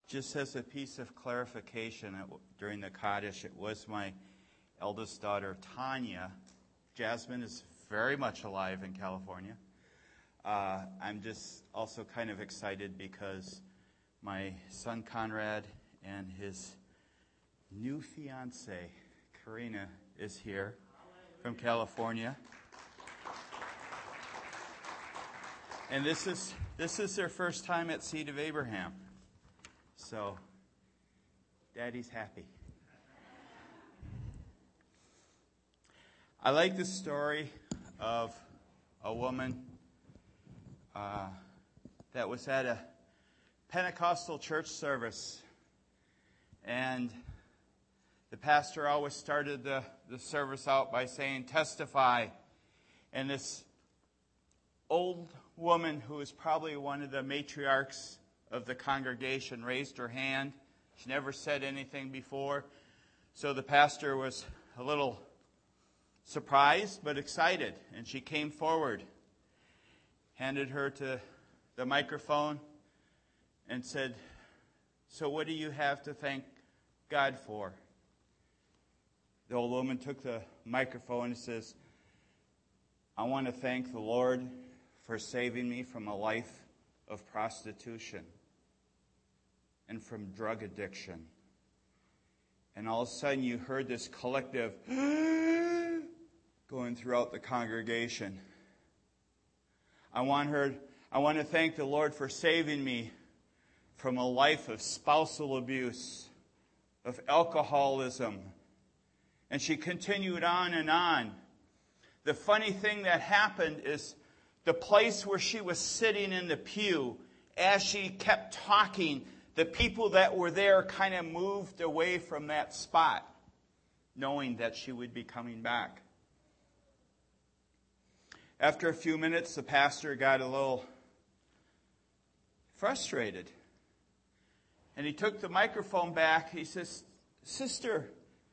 Just as a piece of clarification, during the Kaddish, it was my eldest daughter, Tanya. Jasmine is very much alive in California. I'm just also kind of excited because my son, Conrad, and his new fiancée, Karina, is here from California. And this is their first time at Seed of Abraham. So, Daddy's happy. I like the story of a woman that was at a Pentecostal church service. And the pastor always started the service out by saying, "Testify." And this old woman, who was probably one of the matriarchs of the congregation, raised her hand. She never said anything before. So the pastor was a little surprised but excited. And she came forward, handed her to the microphone, and said, "So what do you have to thank God for?" The old woman took the microphone and says, "I want to thank the Lord for saving me from a life of prostitution and from drug addiction." And all of a sudden you heard this collective going throughout the congregation. I want to thank the Lord for saving me from a life of spousal abuse, of alcoholism. And she continued on and on. The funny thing that happened is the place where she was sitting in the pew, as she kept talking, the people that were there kind of moved away from that spot, knowing that she would be coming back. After a few minutes, the pastor got a little frustrated. And he took the microphone back. He says, "Sister,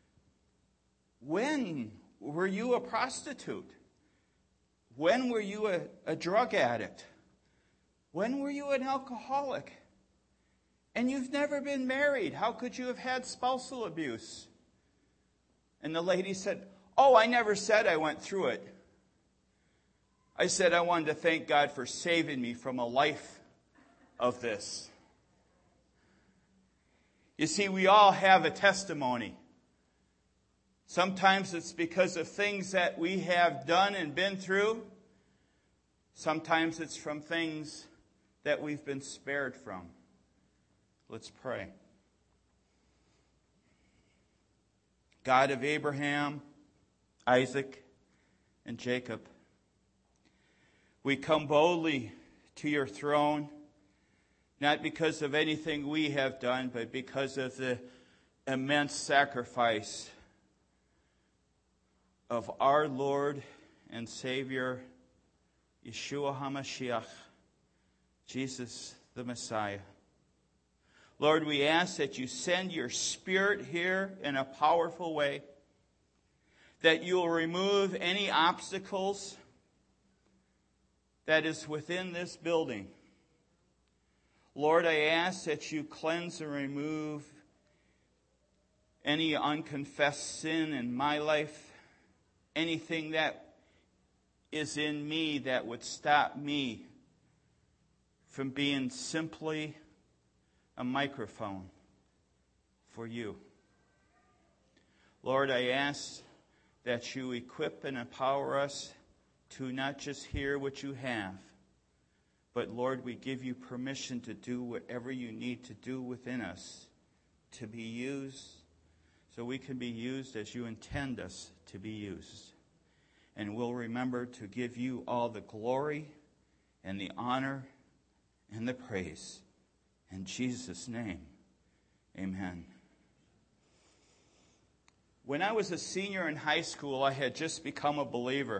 when were you a prostitute? When were you a drug addict? When were you an alcoholic? And you've never been married. How could you have had spousal abuse?" And the lady said, "Oh, I never said I went through it. I said I wanted to thank God for saving me from a life of this." You see, we all have a testimony. Sometimes it's because of things that we have done and been through. Sometimes it's from things that we've been spared from. Let's pray. God of Abraham, Isaac, and Jacob, we come boldly to your throne, not because of anything we have done, but because of the immense sacrifice of our Lord and Savior, Yeshua HaMashiach, Jesus the Messiah. Lord, we ask that you send your Spirit here in a powerful way, that you will remove any obstacles that is within this building. Lord, I ask that you cleanse and remove any unconfessed sin in my life, anything that is in me that would stop me from being simply a microphone for you. Lord, I ask that you equip and empower us to not just hear what you have, but Lord, we give you permission to do whatever you need to do within us to be used, so we can be used as you intend us to be used. And we'll remember to give you all the glory and the honor and the praise. In Jesus' name, amen. When I was a senior in high school, I had just become a believer.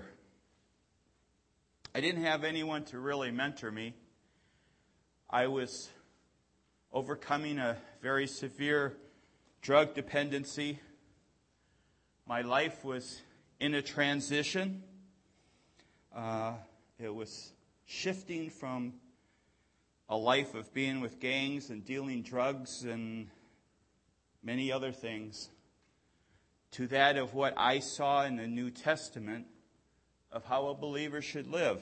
I didn't have anyone to really mentor me. I was overcoming a very severe drug dependency. My life was in a transition. It was shifting from a life of being with gangs and dealing drugs and many other things, to that of what I saw in the New Testament of how a believer should live.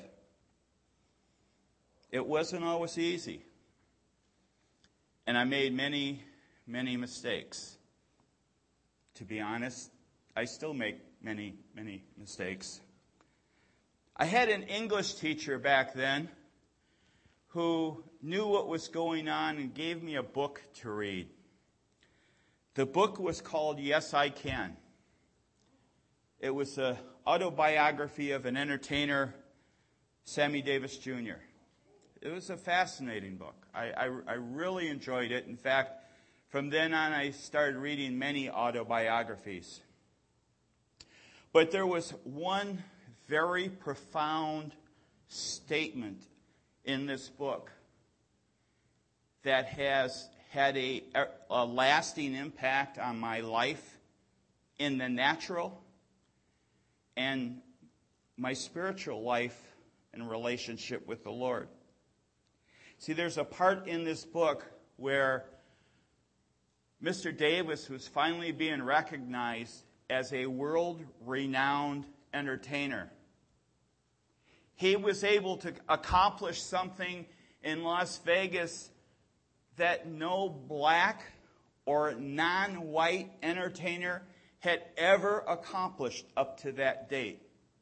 It wasn't always easy. And I made many, many mistakes. To be honest, I still make many, many mistakes. I had an English teacher back then who knew what was going on and gave me a book to read. The book was called Yes, I Can. It was an autobiography of an entertainer, Sammy Davis Jr. It was a fascinating book. I really enjoyed it. In fact, from then on, I started reading many autobiographies. But there was one very profound statement in this book that has had a lasting impact on my life in the natural and my spiritual life and relationship with the Lord. See, there's a part in this book where Mr. Davis was finally being recognized as a world-renowned entertainer. He was able to accomplish something in Las Vegas that no black or non-white entertainer had ever accomplished up to that date.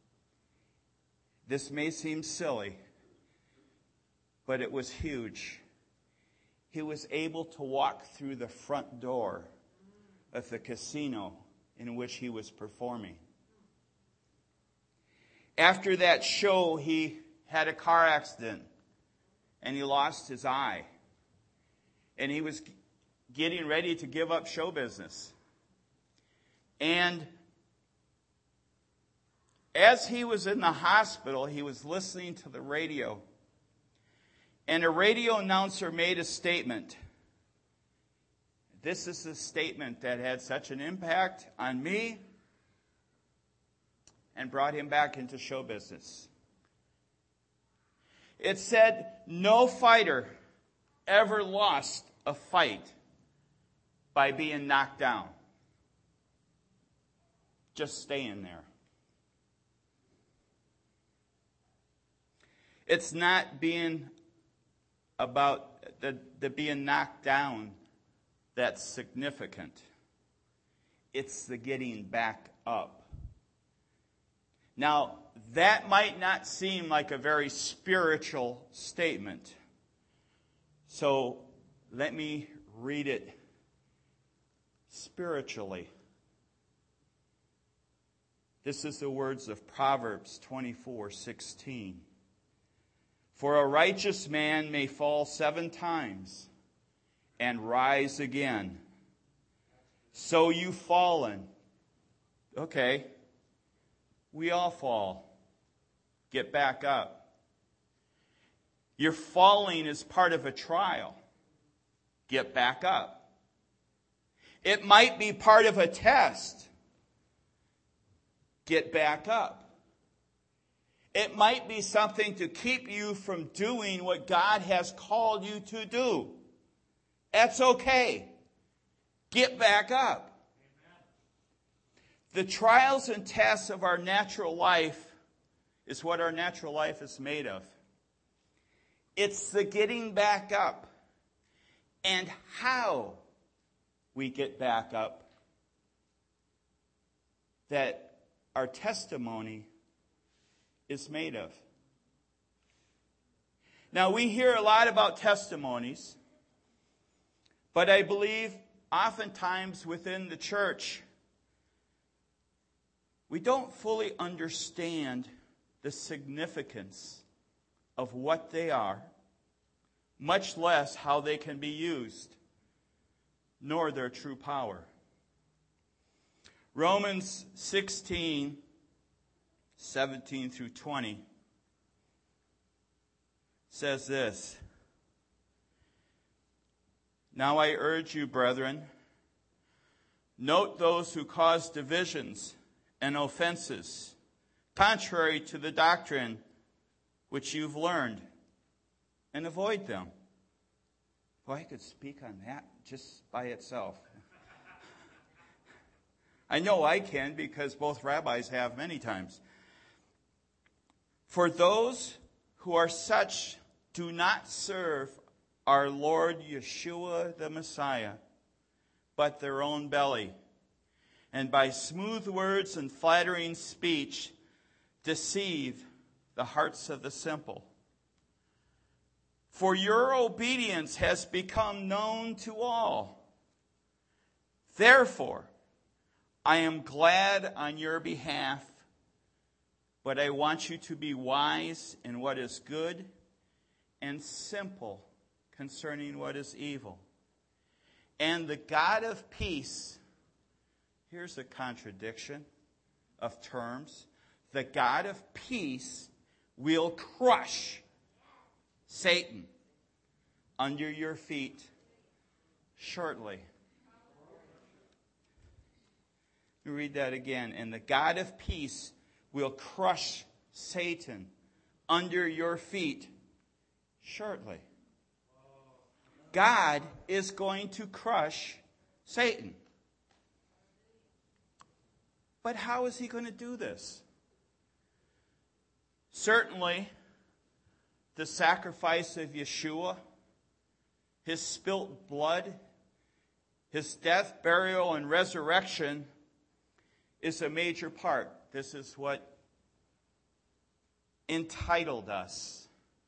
This may seem silly, but it was huge. He was able to walk through the front door of the casino in which he was performing. After that show, he had a car accident and he lost his eye. And he was getting ready to give up show business. And as he was in the hospital, he was listening to the radio. And a radio announcer made a statement. This is a statement that had such an impact on me and brought him back into show business. It said, no fighter ever lost a fight by being knocked down. Just staying there. It's not being about the being knocked down that's significant. It's the getting back up. Now, that might not seem like a very spiritual statement. So let me read it spiritually. This is the words of Proverbs 24:16. For a righteous man may fall 7 times and rise again. So you've fallen. Okay, we all fall. Get back up. Your falling is part of a trial. Get back up. It might be part of a test. Get back up. It might be something to keep you from doing what God has called you to do. That's okay. Get back up. The trials and tests of our natural life is what our natural life is made of. It's the getting back up and how we get back up that our testimony is made of. Now, we hear a lot about testimonies, but I believe oftentimes within the church, we don't fully understand the significance of what they are, much less how they can be used, nor their true power. Romans 16:17 through 20 says this. Now I urge you, brethren, note those who cause divisions and offenses, contrary to the doctrine which you've learned, and avoid them. Boy, I could speak on that just by itself. I know I can because both rabbis have many times. For those who are such do not serve our Lord Yeshua the Messiah, but their own belly, and by smooth words and flattering speech deceive the hearts of the simple. For your obedience has become known to all. Therefore, I am glad on your behalf, but I want you to be wise in what is good and simple concerning what is evil. And the God of peace, here's a contradiction of terms, the God of peace will crush Satan under your feet shortly. Let me read that again. And the God of peace will crush Satan under your feet shortly. God is going to crush Satan. But how is he going to do this? Certainly, the sacrifice of Yeshua, his spilt blood, his death, burial, and resurrection is a major part. This is what entitled us.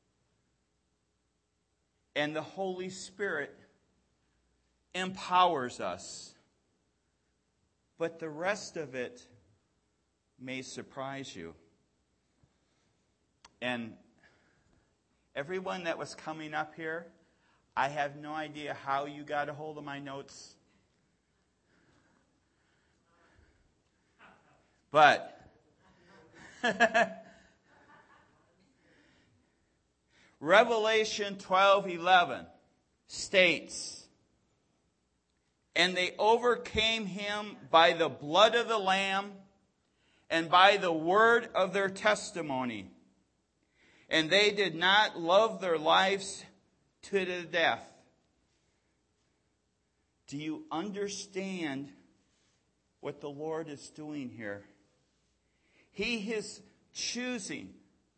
And the Holy Spirit empowers us. But the rest of it may surprise you. And everyone that was coming up here, I have no idea how you got a hold of my notes. But Revelation 12:11 states, and they overcame him by the blood of the Lamb and by the word of their testimony. And they did not love their lives to the death. Do you understand what the Lord is doing here? He is choosing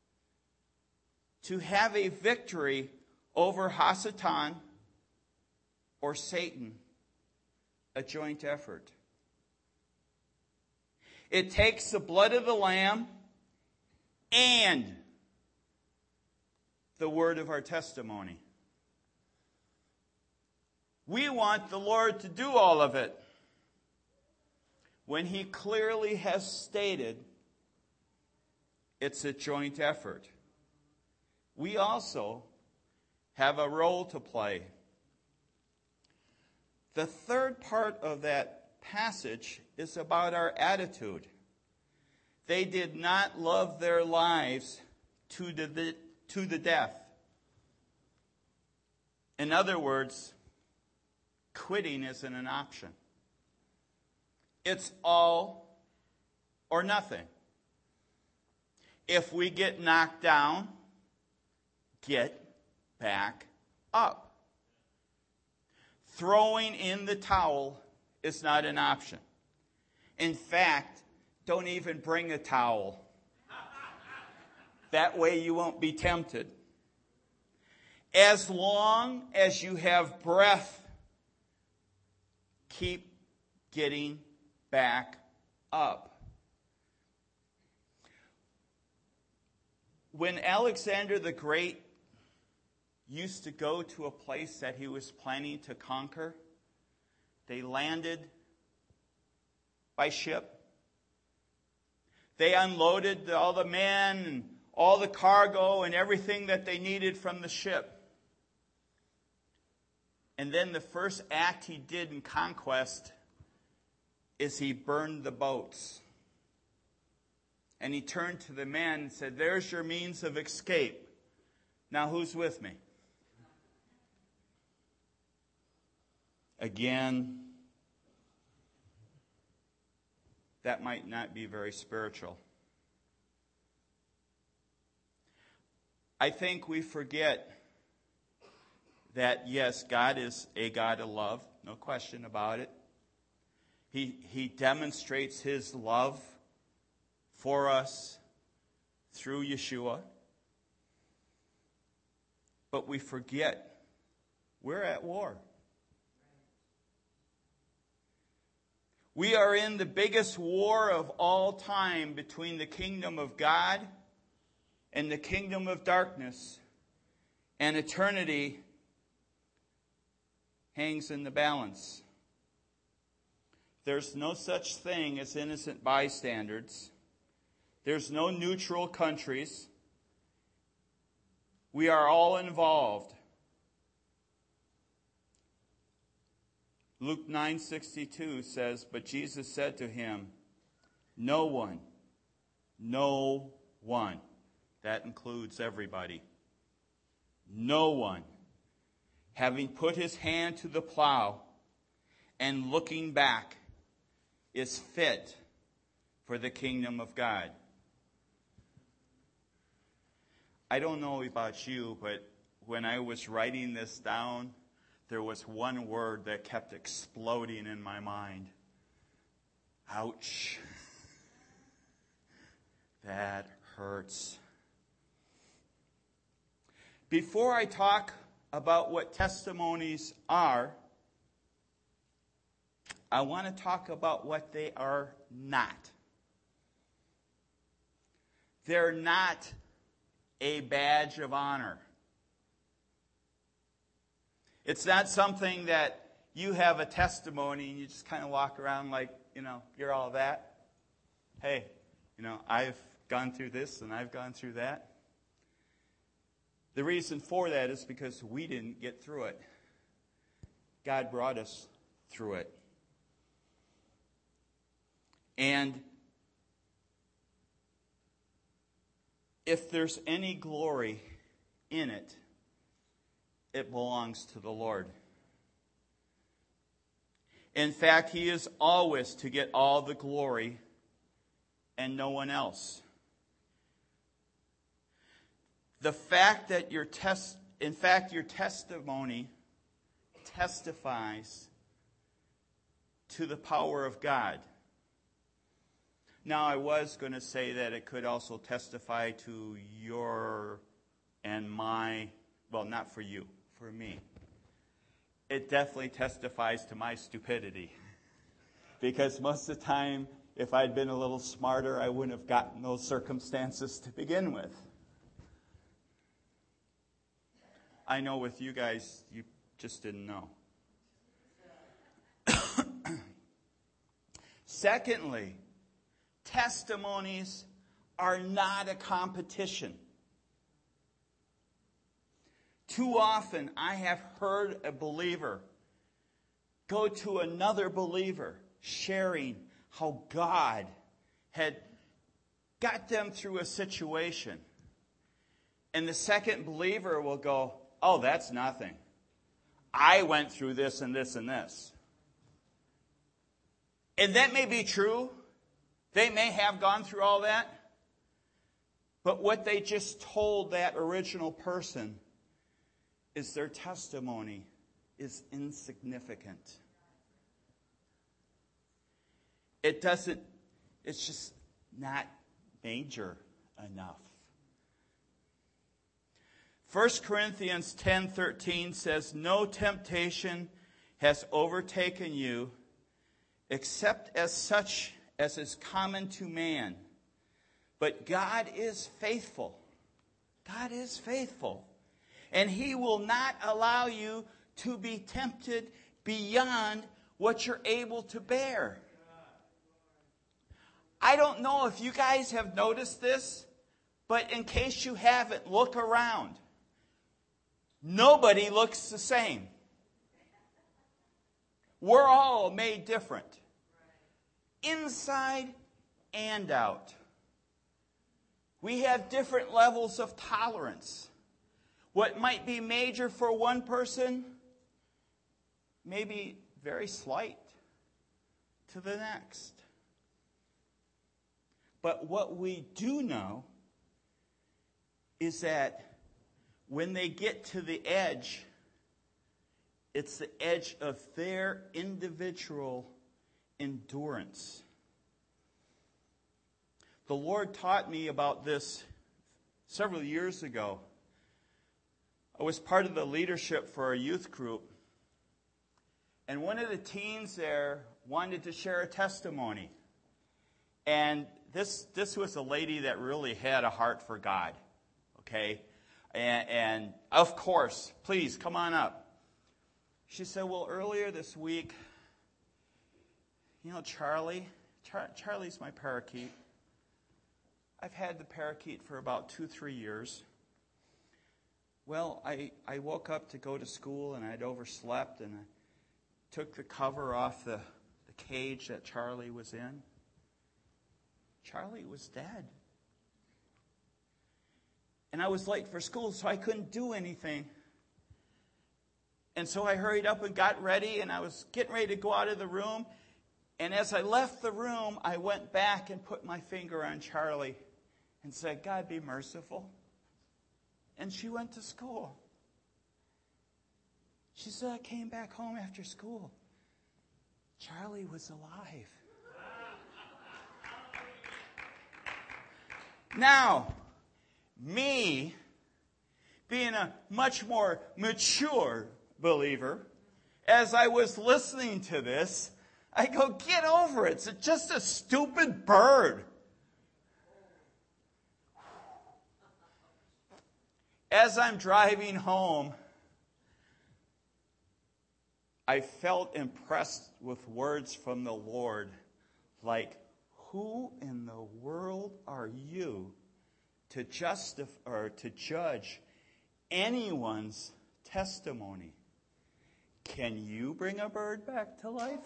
to have a victory over Hasatan or Satan, a joint effort. It takes the blood of the Lamb and the word of our testimony. We want the Lord to do all of it when he clearly has stated it's a joint effort. We also have a role to play. The third part of that passage is about our attitude. They did not love their lives to the death. In other words, quitting isn't an option. It's all or nothing. If we get knocked down, get back up. Throwing in the towel is not an option. In fact, don't even bring a towel. That way you won't be tempted. As long as you have breath, keep getting back up. When Alexander the Great used to go to a place that he was planning to conquer, they landed by ship. They unloaded all the men and all the cargo and everything that they needed from the ship. And then the first act he did in conquest is he burned the boats. And he turned to the men and said, "There's your means of escape. Now who's with me?" Again, that might not be very spiritual. I think we forget that, yes, God is a God of love, no question about it. He demonstrates his love for us through Yeshua. But we forget we're at war. We are in the biggest war of all time between the kingdom of God and the kingdom of darkness. And eternity hangs in the balance. There's no such thing as innocent bystanders. There's no neutral countries. We are all involved. Luke 9:62 says, "But Jesus said to him, no one, that includes everybody, no one, having put his hand to the plow and looking back, is fit for the kingdom of God." I don't know about you, but when I was writing this down, there was one word that kept exploding in my mind. Ouch. That hurts. Before I talk about what testimonies are, I want to talk about what they are not. They're not a badge of honor. It's not something that you have a testimony and you just kind of walk around like, you're all that. Hey, I've gone through this and I've gone through that. The reason for that is because we didn't get through it. God brought us through it. And if there's any glory in it, it belongs to the Lord. In fact, he is always to get all the glory and no one else. The fact that your testimony testifies to the power of God. Now, I was going to say that it could also testify to your and my, well, not for you, for me. It definitely testifies to my stupidity. Because most of the time, if I'd been a little smarter, I wouldn't have gotten those circumstances to begin with. I know with you guys, you just didn't know. Secondly, testimonies are not a competition. Too often I have heard a believer go to another believer sharing how God had got them through a situation. And the second believer will go, "Oh, that's nothing. I went through this and this and this." And that may be true. They may have gone through all that. But what they just told that original person is their testimony is insignificant. It's just not major enough. 1 Corinthians 10:13 says, "No temptation has overtaken you except as such as is common to man. But God is faithful." God is faithful. "And he will not allow you to be tempted beyond what you're able to bear." I don't know if you guys have noticed this, but in case you haven't, look around. Nobody looks the same. We're all made different. Inside and out. We have different levels of tolerance. What might be major for one person may be very slight to the next. But what we do know is that when they get to the edge, It's the edge of their individual endurance. The Lord taught me about this several years ago. I was part of the leadership for a youth group. And one of the teens there wanted to share a testimony. And this was a lady that really had a heart for God. Okay? And of course, please, come on up. She said, well, earlier this week, Charlie's my parakeet. I've had the parakeet for about 2-3 years. Well, I woke up to go to school and I'd overslept and I took the cover off the cage that Charlie was in. Charlie was dead. And I was late for school, so I couldn't do anything. And so I hurried up and got ready, and I was getting ready to go out of the room. And as I left the room, I went back and put my finger on Charlie and said, God, be merciful. And she went to school. She said, I came back home after school. Charlie was alive. Now, me, being a much more mature believer, as I was listening to this, I go, get over it. It's just a stupid bird. As I'm driving home, I felt impressed with words from the Lord like, who in the world are you to justify or to judge anyone's testimony? Can you bring a bird back to life?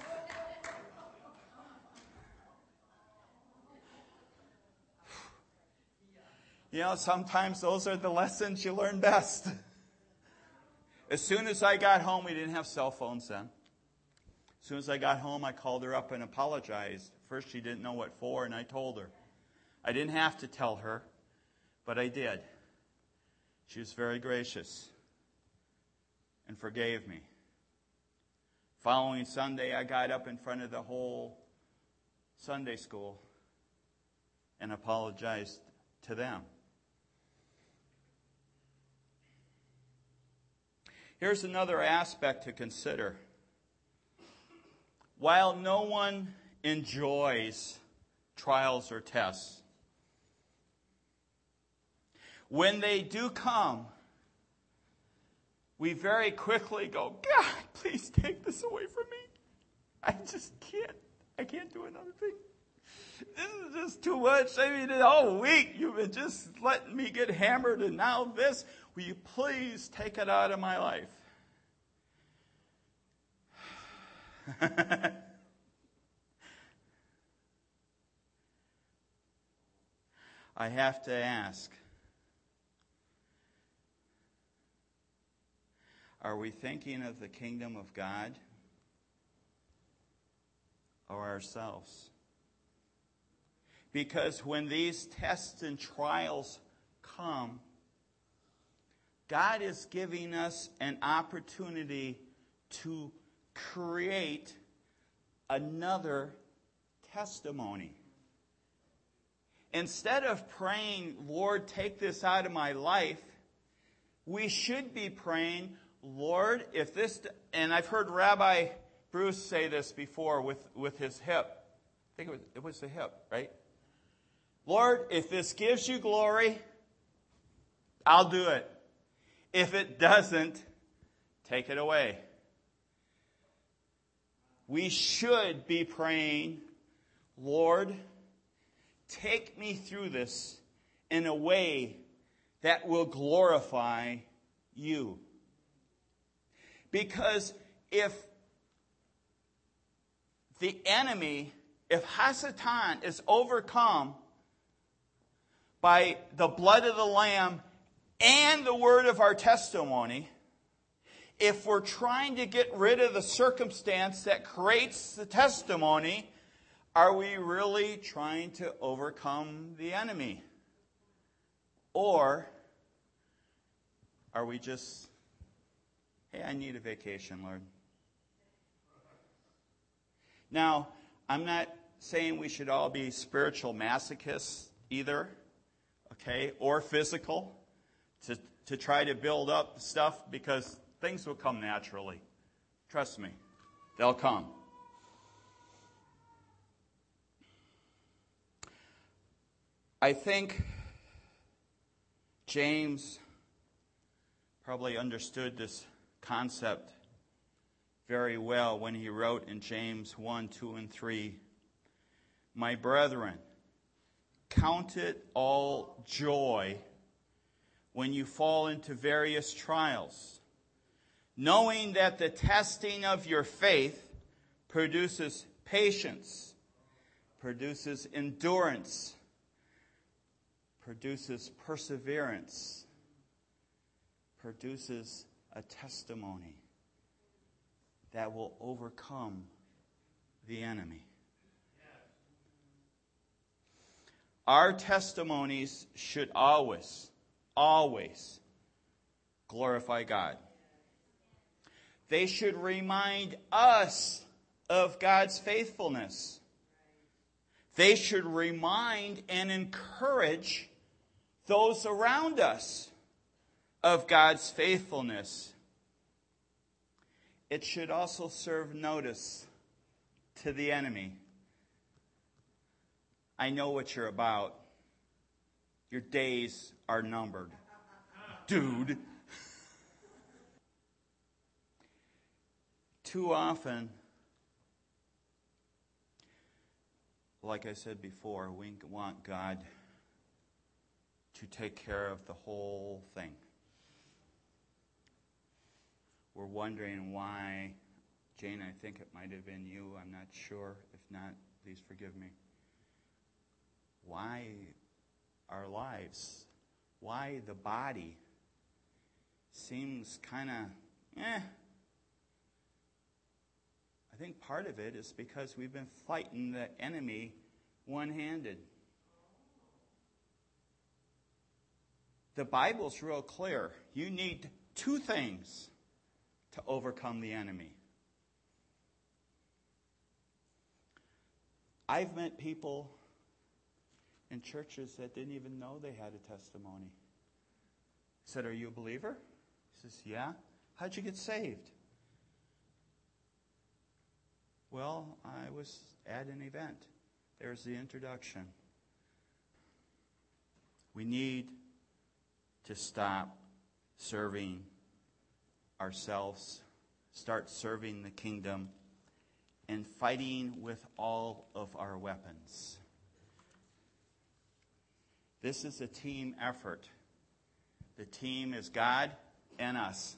Sometimes those are the lessons you learn best. As soon as I got home, we didn't have cell phones then. As soon as I got home, I called her up and apologized. First, she didn't know what for, and I told her. I didn't have to tell her, but I did. She was very gracious and forgave me. Following Sunday, I got up in front of the whole Sunday school and apologized to them. Here's another aspect to consider. While no one enjoys trials or tests, when they do come, we very quickly go, God, please take this away from me. I just can't. I can't do another thing. This is just too much. I mean, all week you've been just letting me get hammered, and now this. Will you please take it out of my life? I have to ask, are we thinking of the kingdom of God or ourselves? Because when these tests and trials come, God is giving us an opportunity to create another testimony. Instead of praying, Lord, take this out of my life, we should be praying, Lord, if this, and I've heard Rabbi Bruce say this before with his hip. I think it was the hip, right? Lord, if this gives you glory, I'll do it. If it doesn't, take it away. We should be praying, Lord, take me through this in a way that will glorify you. Because if the enemy, if Hasatan is overcome by the blood of the Lamb and the word of our testimony, if we're trying to get rid of the circumstance that creates the testimony, are we really trying to overcome the enemy? Or are we just Hey, I need a vacation, Lord. Now, I'm not saying we should all be spiritual masochists either, okay, or physical, to try to build up stuff, because things will come naturally. Trust me, they'll come. I think James probably understood this concept very well when he wrote in James 1, 2, and 3, "My brethren, count it all joy when you fall into various trials, knowing that the testing of your faith produces patience, produces endurance, produces perseverance, produces a testimony that will overcome the enemy." Our testimonies should always glorify God. They should remind us of God's faithfulness. They should remind and encourage those around us of God's faithfulness. It should also serve notice to the enemy. I know what you're about. Your days are numbered. Dude. Too often, like I said before, we want God to take care of the whole thing. We're wondering why, Jane, I think it might have been you, I'm not sure. If not, please forgive me. Why our lives, why the body seems kind of, I think part of it is because we've been fighting the enemy one-handed. The Bible's real clear. You need two things to overcome the enemy. I've met people in churches that didn't even know they had a testimony. I said, "Are you a believer?" He says, "Yeah." "How'd you get saved?" "Well, I was at an event." There's the introduction. We need to stop serving ourselves, start serving the kingdom, and fighting with all of our weapons. This is a team effort. The team is God and us.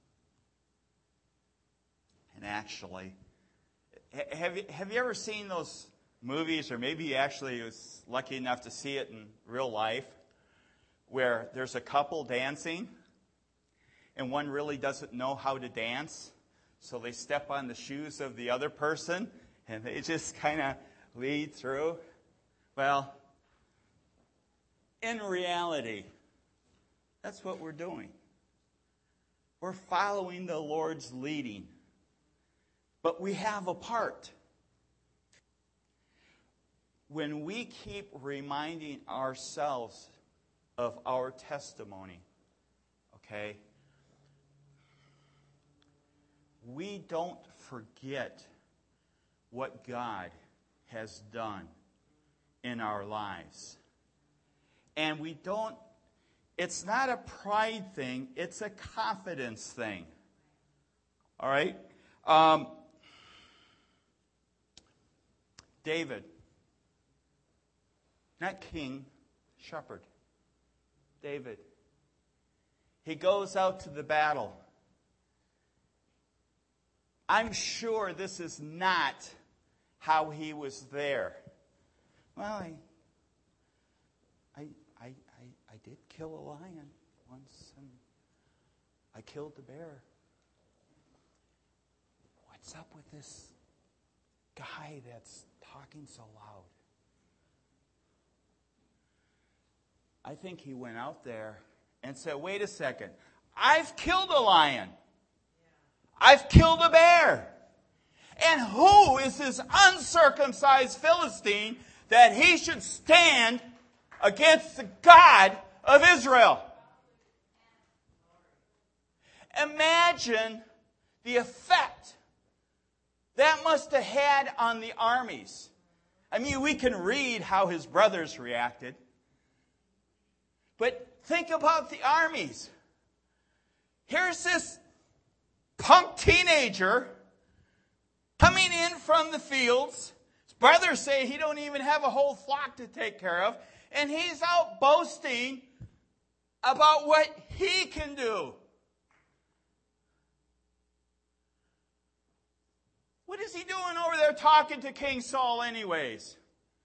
And actually, have you ever seen those movies, or maybe you actually was lucky enough to see it in real life, where there's a couple dancing, and one really doesn't know how to dance, so they step on the shoes of the other person, and they just kind of lead through? Well, in reality, that's what we're doing. We're following the Lord's leading. But we have a part. When we keep reminding ourselves of our testimony, okay, we don't forget what God has done in our lives. And we don't, it's not a pride thing, it's a confidence thing. All right? David, not king, shepherd. David. He goes out to the battle. I'm sure this is not how he was there. Well, I did kill a lion once, and I killed the bear. What's up with this guy that's talking so loud? I think he went out there and said, "Wait a second, I've killed a lion. I've killed a bear. And who is this uncircumcised Philistine that he should stand against the God of Israel? Imagine the effect that must have had on the armies. I mean, we can read how his brothers reacted. But think about the armies. Here's this punk teenager coming in from the fields. His brothers say he don't even have a whole flock to take care of. And he's out boasting about what he can do. What is he doing over there talking to King Saul anyways?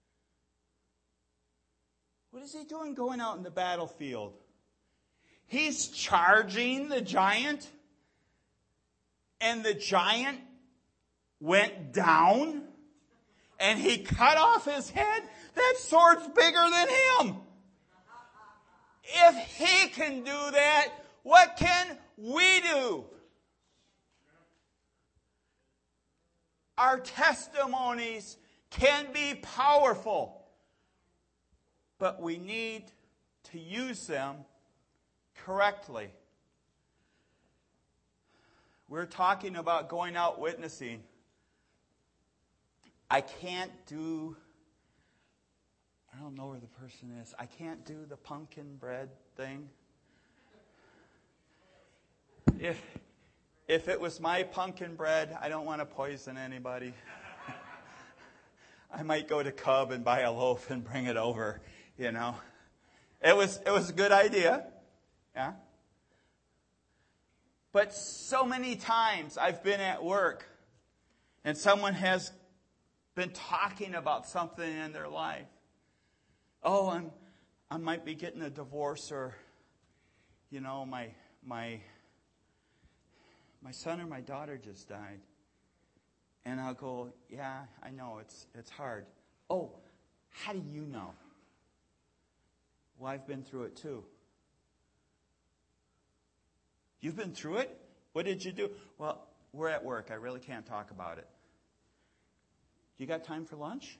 What is he doing going out in the battlefield? He's charging the giant, and the giant went down, and he cut off his head. That sword's bigger than him. If he can do that, what can we do? Our testimonies can be powerful, but we need to use them correctly. We're talking about going out witnessing. I don't know where the person is. I can't do the pumpkin bread thing. If it was my pumpkin bread, I don't want to poison anybody. I might go to Cub and buy a loaf and bring it over, you know. It was a good idea. Yeah. But so many times I've been at work and someone has been talking about something in their life. Oh, I might be getting a divorce, or, you know, my son or my daughter just died. And I'll go, yeah, I know, it's hard. Oh, how do you know? Well, I've been through it too. You've been through it? What did you do? Well, we're at work. I really can't talk about it. You got time for lunch?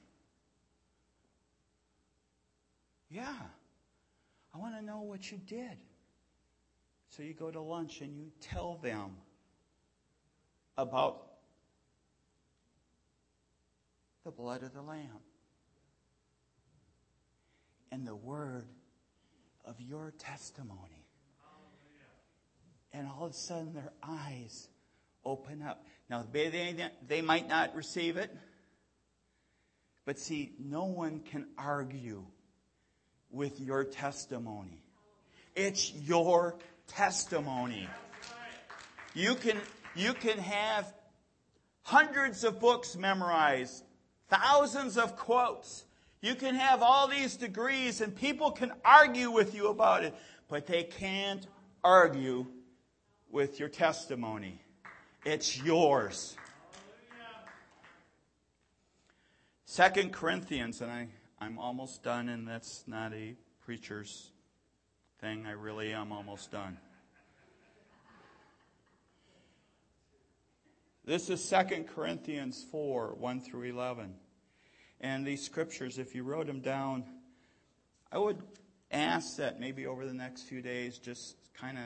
Yeah. I want to know what you did. So you go to lunch and you tell them about the blood of the Lamb and the word of your testimony. And all of a sudden their eyes open up. Now, they might not receive it. But see, no one can argue with your testimony. It's your testimony. You can have hundreds of books memorized, thousands of quotes. You can have all these degrees, and people can argue with you about it, but they can't argue with your testimony. It's yours. 2 Corinthians, and I'm almost done, and that's not a preacher's thing. I really am almost done. This is 2 Corinthians 4, 1 through 11. And these scriptures, if you wrote them down, I would ask that maybe over the next few days, just kind of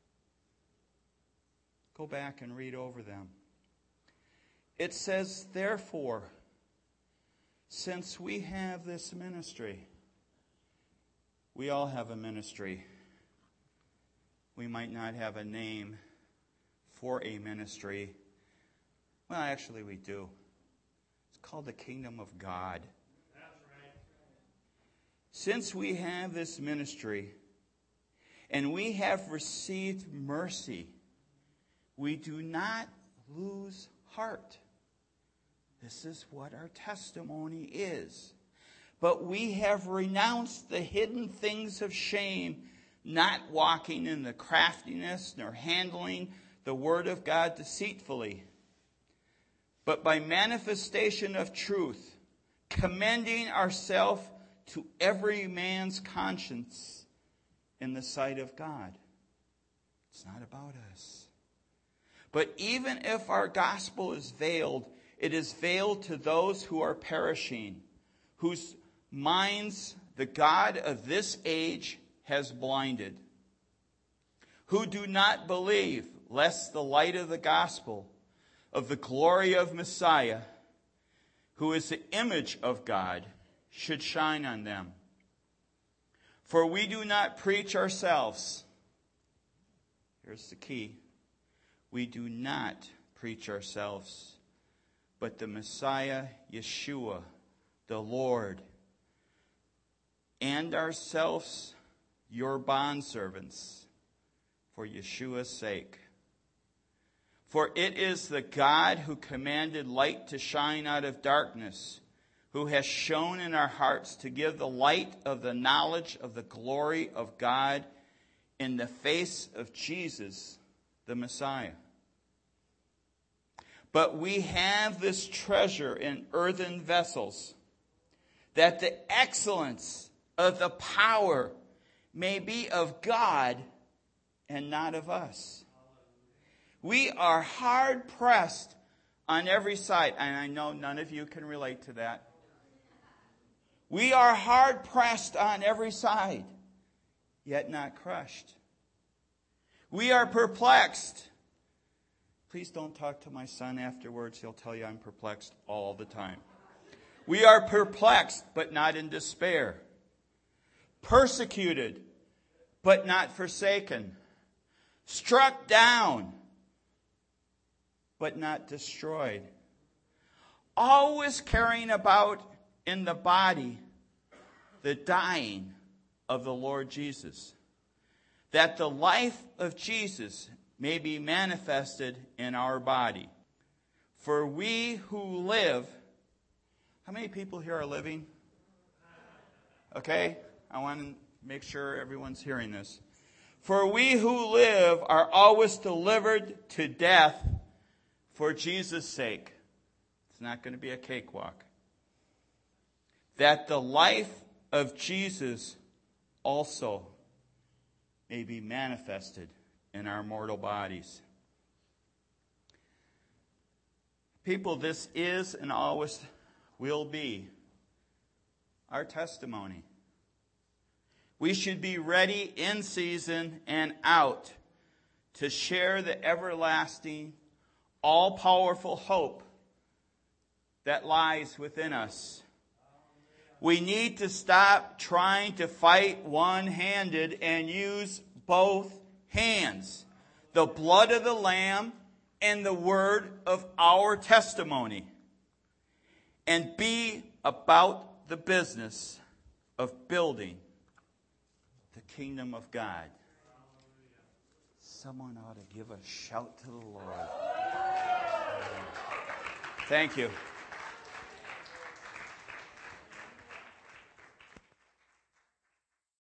go back and read over them. It says, therefore, since we have this ministry, we all have a ministry. We might not have a name for a ministry. Well, actually we do. It's called the Kingdom of God. That's right. Since we have this ministry and we have received mercy, we do not lose heart. This is what our testimony is. But we have renounced the hidden things of shame, not walking in the craftiness nor handling the word of God deceitfully, but by manifestation of truth, commending ourselves to every man's conscience in the sight of God. It's not about us. But even if our gospel is veiled, it is veiled to those who are perishing, whose minds the God of this age has blinded, who do not believe, lest the light of the gospel of the glory of Messiah, who is the image of God, should shine on them. For we do not preach ourselves. Here's the key. We do not preach ourselves, but the Messiah, Yeshua, the Lord, and ourselves, your bondservants, for Yeshua's sake. For it is the God who commanded light to shine out of darkness, who has shone in our hearts to give the light of the knowledge of the glory of God in the face of Jesus, the Messiah. But we have this treasure in earthen vessels, that the excellence of the power may be of God and not of us. We are hard pressed on every side, and I know none of you can relate to that. We are hard pressed on every side, yet not crushed. We are perplexed. Please don't talk to my son afterwards. He'll tell you I'm perplexed all the time. We are perplexed, but not in despair. Persecuted, but not forsaken. Struck down, but not destroyed. Always carrying about in the body the dying of the Lord Jesus, that the life of Jesus may be manifested in our body. For we who live, how many people here are living? Okay, I want to make sure everyone's hearing this. For we who live are always delivered to death for Jesus' sake. It's not going to be a cakewalk. That the life of Jesus also may be manifested in our mortal bodies. People, this is and always will be our testimony. We should be ready in season and out to share the everlasting, all-powerful hope that lies within us. We need to stop trying to fight one-handed and use both hands. The blood of the Lamb and the word of our testimony. And be about the business of building the kingdom of God. Someone ought to give a shout to the Lord. Thank you.